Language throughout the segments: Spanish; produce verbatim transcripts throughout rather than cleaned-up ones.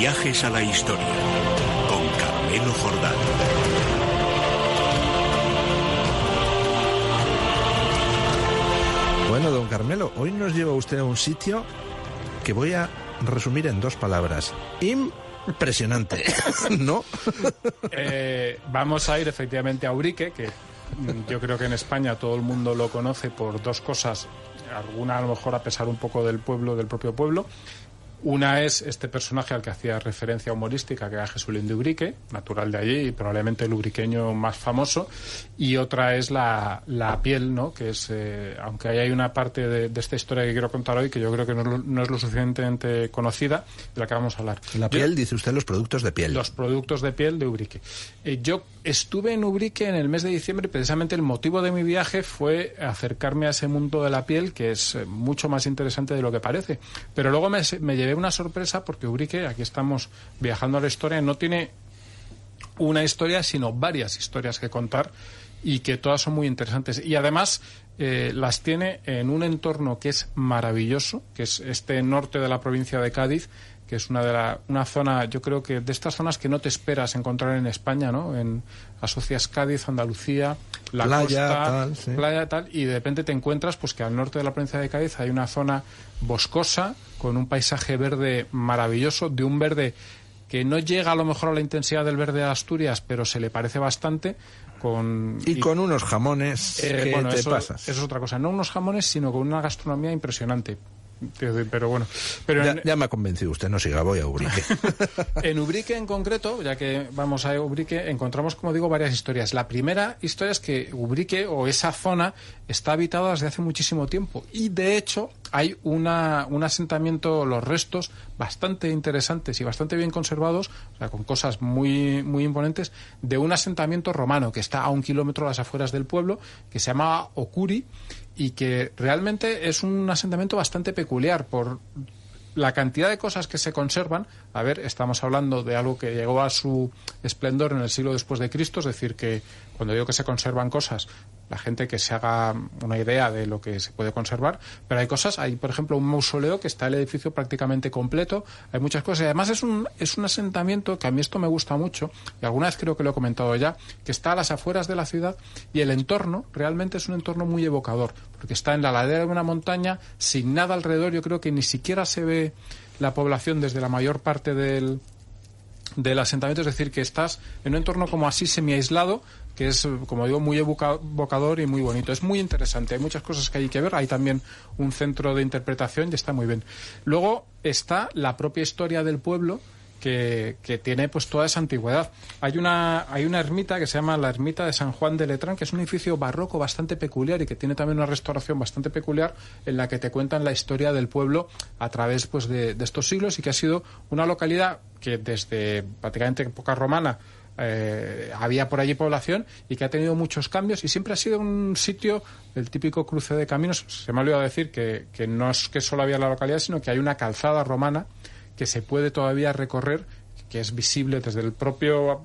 Viajes a la historia, con Carmelo Jordán. Bueno, don Carmelo, hoy nos lleva usted a un sitio que voy a resumir en dos palabras. Impresionante, ¿no? Eh, vamos a ir efectivamente a Ubrique, que yo creo que en España todo el mundo lo conoce por dos cosas, alguna a lo mejor a pesar un poco del pueblo, del propio pueblo. Una es este personaje al que hacía referencia humorística, que era Jesulín de Ubrique, natural de allí y probablemente el ubriqueño más famoso, y otra es la, la piel, ¿no? Que es, eh, aunque hay una parte de, de esta historia que quiero contar hoy que yo creo que no, es lo- no es lo suficientemente conocida, de la que vamos a hablar. La piel, dice usted, los productos de piel. Los productos de piel de Ubrique. Eh, yo estuve en Ubrique en el mes de diciembre y precisamente el motivo de mi viaje fue acercarme a ese mundo de la piel, que es eh, mucho más interesante de lo que parece. Pero luego me, me llevé una sorpresa porque Ubrique, aquí estamos viajando a la historia, no tiene una historia, sino varias historias que contar y que todas son muy interesantes. Y además eh, las tiene en un entorno que es maravilloso, que es este norte de la provincia de Cádiz, que es una de la, una zona, yo creo que de estas zonas que no te esperas encontrar en España, ¿no? En, asocias Cádiz, Andalucía, la Playa, costa, tal, sí. playa, tal, y de repente te encuentras pues que al norte de la provincia de Cádiz hay una zona boscosa, con un paisaje verde maravilloso, de un verde que no llega a lo mejor a la intensidad del verde de Asturias, pero se le parece bastante, con... Y, y con unos jamones eh, que bueno, te eso, pasas. eso es otra cosa, no unos jamones, sino con una gastronomía impresionante. Pero bueno, pero Ya, en, ya me ha convencido usted, no siga, voy a Ubrique. en Ubrique en concreto, ya que vamos a Ubrique, encontramos, como digo, varias historias. La primera historia es que Ubrique, o esa zona, está habitada desde hace muchísimo tiempo. Y, de hecho, hay una, un asentamiento, los restos, bastante interesantes y bastante bien conservados, o sea, con cosas muy, muy imponentes, de un asentamiento romano que está a un kilómetro a las afueras del pueblo, que se llama Ocuri, y que realmente es un asentamiento bastante peculiar por la cantidad de cosas que se conservan. A ver, estamos hablando de algo que llegó a su esplendor en el siglo después de Cristo, es decir, que cuando digo que se conservan cosas, la gente que se haga una idea de lo que se puede conservar, pero hay cosas, hay por ejemplo un mausoleo que está el edificio prácticamente completo, hay muchas cosas, y además es un, es un asentamiento que a mí esto me gusta mucho, y alguna vez creo que lo he comentado ya, que está a las afueras de la ciudad, y el entorno realmente es un entorno muy evocador, porque está en la ladera de una montaña, sin nada alrededor, yo creo que ni siquiera se ve la población desde la mayor parte del del asentamiento, es decir, que estás en un entorno como así semi-aislado, que es, como digo, muy evoca- evocador y muy bonito. Es muy interesante, hay muchas cosas que hay que ver, hay también un centro de interpretación y está muy bien. Luego está la propia historia del pueblo, que, que tiene pues toda esa antigüedad. Hay una, hay una ermita que se llama la Ermita de San Juan de Letrán, que es un edificio barroco bastante peculiar y que tiene también una restauración bastante peculiar, en la que te cuentan la historia del pueblo a través pues de, de estos siglos, y que ha sido una localidad que desde prácticamente época romana eh, había por allí población, y que ha tenido muchos cambios, y siempre ha sido un sitio, el típico cruce de caminos. Se me ha olvidado decir que, que no es que solo había la localidad, sino que hay una calzada romana que se puede todavía recorrer, que es visible desde el propio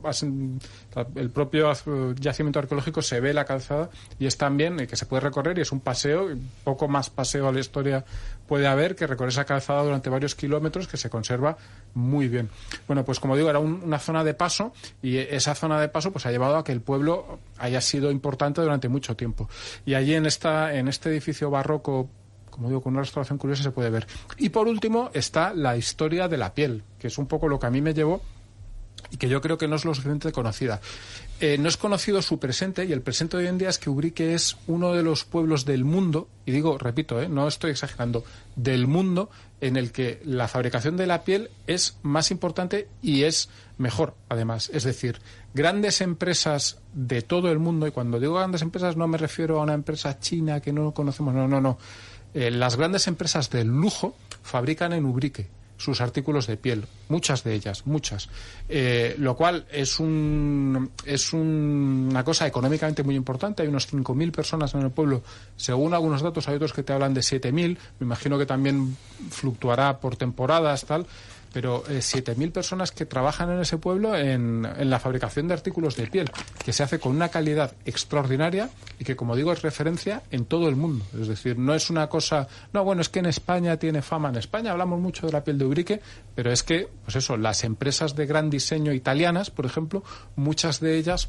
el propio yacimiento arqueológico, se ve la calzada, y es también que se puede recorrer, y es un paseo, y poco más paseo a la historia puede haber que recorrer esa calzada durante varios kilómetros, que se conserva muy bien. Bueno, pues como digo, era un, una zona de paso, y esa zona de paso pues ha llevado a que el pueblo haya sido importante durante mucho tiempo. Y allí en esta en este edificio barroco, como digo, con una restauración curiosa, se puede ver. Y por último está la historia de la piel, que es un poco lo que a mí me llevó y que yo creo que no es lo suficientemente conocida. Eh, no es conocido su presente, y el presente hoy en día es que Ubrique es uno de los pueblos del mundo, y digo, repito, eh, no estoy exagerando, del mundo en el que la fabricación de la piel es más importante y es mejor, además. Es decir, grandes empresas de todo el mundo, y cuando digo grandes empresas no me refiero a una empresa china que no conocemos, no, no, no. Eh, las grandes empresas del lujo fabrican en Ubrique sus artículos de piel, muchas de ellas, muchas, eh, lo cual es un es un, una cosa económicamente muy importante. Hay unos cinco mil personas en el pueblo, según algunos datos, hay otros que te hablan de siete mil, me imagino que también fluctuará por temporadas, tal, pero eh, siete mil personas que trabajan en ese pueblo en, en la fabricación de artículos de piel, que se hace con una calidad extraordinaria y que, como digo, es referencia en todo el mundo. Es decir, no es una cosa... No, bueno, es que en España tiene fama. En España hablamos mucho de la piel de Ubrique, pero es que, pues eso, las empresas de gran diseño italianas, por ejemplo, muchas de ellas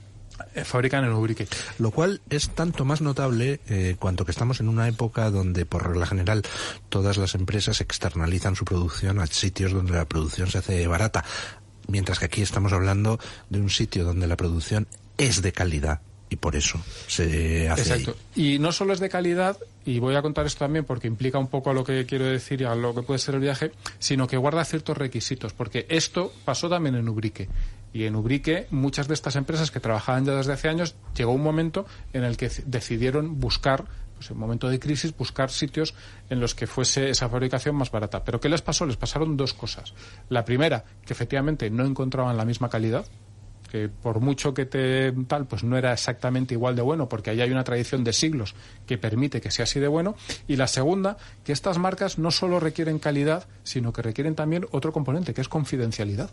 Eh, fabrican en Ubrique. Lo cual es tanto más notable eh, cuanto que estamos en una época donde, por regla general, todas las empresas externalizan su producción a sitios donde la producción se hace barata, mientras que aquí estamos hablando de un sitio donde la producción es de calidad y por eso se hace. Exacto. Ahí. Y no solo es de calidad, y voy a contar esto también porque implica un poco a lo que quiero decir y a lo que puede ser el viaje, sino que guarda ciertos requisitos, porque esto pasó también en Ubrique. Y en Ubrique, muchas de estas empresas que trabajaban ya desde hace años, llegó un momento en el que decidieron buscar, pues en un momento de crisis, buscar sitios en los que fuese esa fabricación más barata. ¿Pero qué les pasó? Les pasaron dos cosas. La primera, que efectivamente no encontraban la misma calidad, que por mucho que te tal, pues no era exactamente igual de bueno, porque ahí hay una tradición de siglos que permite que sea así de bueno. Y la segunda, que estas marcas no solo requieren calidad, sino que requieren también otro componente, que es confidencialidad.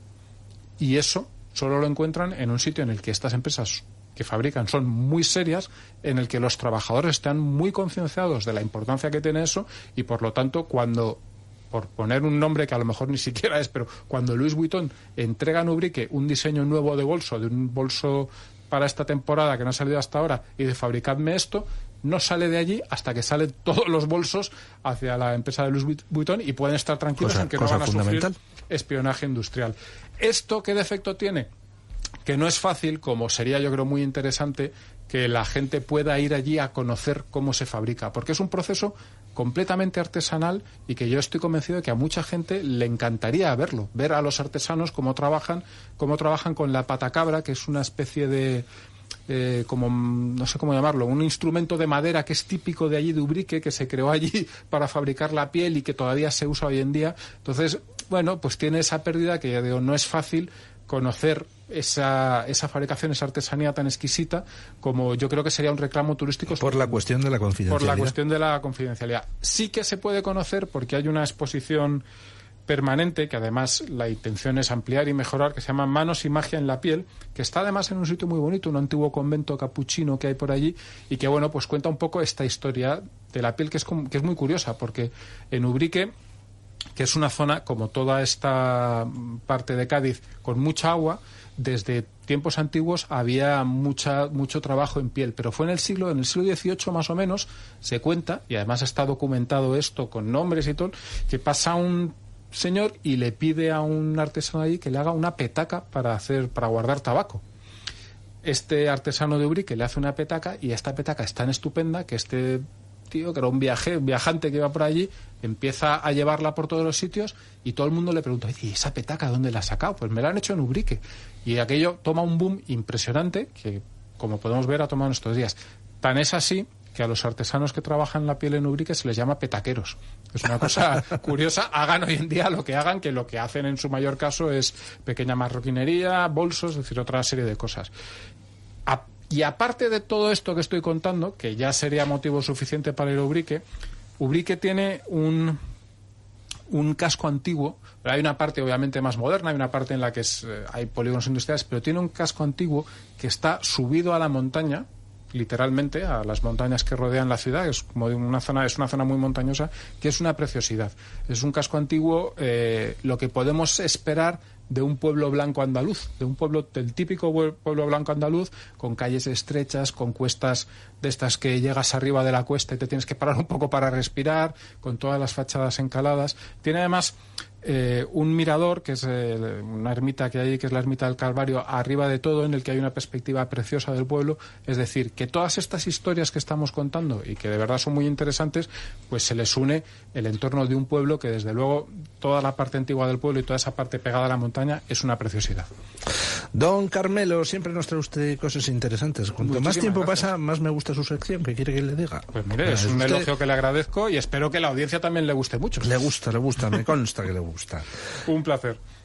Y eso solo lo encuentran en un sitio en el que estas empresas que fabrican son muy serias, en el que los trabajadores están muy concienciados de la importancia que tiene eso, y por lo tanto, cuando, por poner un nombre que a lo mejor ni siquiera es, pero cuando Louis Vuitton entrega a Ubrique un diseño nuevo de bolso, de un bolso para esta temporada que no ha salido hasta ahora, y de fabricadme esto, no sale de allí hasta que salen todos los bolsos hacia la empresa de Louis Vuitton y pueden estar tranquilos cosa, en que no van a sufrir espionaje industrial. ¿Esto qué defecto tiene? Que no es fácil, como sería yo creo muy interesante, que la gente pueda ir allí a conocer cómo se fabrica, porque es un proceso completamente artesanal y que yo estoy convencido de que a mucha gente le encantaría verlo, ver a los artesanos cómo trabajan, cómo trabajan con la patacabra, que es una especie de... Eh, como, no sé cómo llamarlo, un instrumento de madera que es típico de allí de Ubrique, que se creó allí para fabricar la piel y que todavía se usa hoy en día. Entonces, bueno, pues tiene esa pérdida que ya digo, no es fácil conocer esa, esa fabricación, esa artesanía tan exquisita, como yo creo que sería un reclamo turístico. Por la cuestión de la confidencialidad. Por la cuestión de la confidencialidad. Sí que se puede conocer porque hay una exposición permanente, que además la intención es ampliar y mejorar, que se llama Manos y Magia en la Piel, que está además en un sitio muy bonito, un antiguo convento capuchino que hay por allí, y que bueno, pues cuenta un poco esta historia de la piel, que es, que es muy curiosa, porque en Ubrique, que es una zona, como toda esta parte de Cádiz, con mucha agua, desde tiempos antiguos había mucha, mucho trabajo en piel, pero fue en el siglo, en el siglo dieciocho más o menos, se cuenta, y además está documentado esto con nombres y todo, que pasa un señor y le pide a un artesano allí que le haga una petaca para hacer, para guardar tabaco. Este artesano de Ubrique le hace una petaca y esta petaca es tan estupenda que este tío, que era un viaje, un viajante que iba por allí, empieza a llevarla por todos los sitios y todo el mundo le pregunta, ¿y esa petaca dónde la has sacado? Pues me la han hecho en Ubrique. Y aquello toma un boom impresionante que, como podemos ver, ha tomado en estos días. Tan es así que a los artesanos que trabajan la piel en Ubrique se les llama petaqueros. Es una cosa curiosa, hagan hoy en día lo que hagan, que lo que hacen en su mayor caso es pequeña marroquinería, bolsos, es decir, otra serie de cosas. A, y aparte de todo esto que estoy contando, que ya sería motivo suficiente para ir a Ubrique, Ubrique tiene un, un casco antiguo, pero hay una parte obviamente más moderna, hay una parte en la que es, eh, hay polígonos industriales, pero tiene un casco antiguo que está subido a la montaña, literalmente a las montañas que rodean la ciudad, es como una zona, es una zona muy montañosa, que es una preciosidad. Es un casco antiguo, eh, lo que podemos esperar de un pueblo blanco andaluz, de un pueblo, del típico pueblo blanco andaluz, con calles estrechas, con cuestas de estas que llegas arriba de la cuesta y te tienes que parar un poco para respirar, con todas las fachadas encaladas. Tiene además eh, un mirador, que es eh, una ermita que hay, que es la ermita del Calvario, arriba de todo, en el que hay una perspectiva preciosa del pueblo. Es decir, que todas estas historias que estamos contando y que de verdad son muy interesantes, pues se les une el entorno de un pueblo que, desde luego, toda la parte antigua del pueblo y toda esa parte pegada a la montaña es una preciosidad. Don Carmelo, siempre nos trae usted cosas interesantes. Cuanto Muchísimas más tiempo gracias. Pasa, más me gusta su sección. ¿Qué quiere que le diga? Pues mire, es un usted... elogio que le agradezco y espero que la audiencia también le guste mucho. Le gusta, le gusta, me consta que le gusta. Un placer.